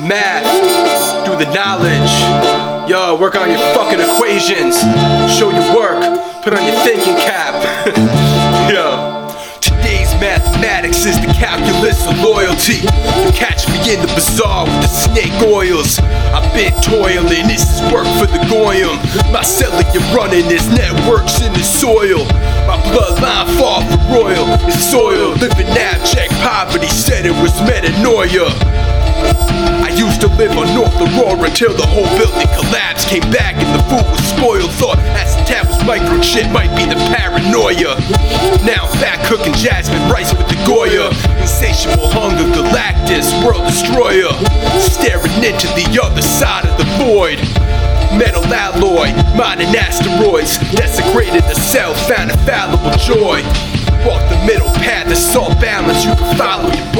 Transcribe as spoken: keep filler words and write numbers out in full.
math, do the knowledge. Yo, work on your fucking equations. Show your work, put on your thinking cap. Yo. Today's mathematics is the calculus of loyalty. You catch me in the bazaar with the snake oils. I've been toiling, this is work for the goyim. My cellular running, there's networks in the soil. My bloodline far from royal, it's soil. Living abject poverty, said it was metanoia. I used to live on North Aurora until the whole building collapsed. Came back and the food was spoiled. Thought acetab was microchip, might be the paranoia. Now back cooking jasmine rice with the Goya. Insatiable hunger, Galactus, world destroyer. Staring into the other side of the void. Metal alloy, modern asteroids. Desecrated the cell, found infallible joy. Walk the middle path, it's all balance, you can follow your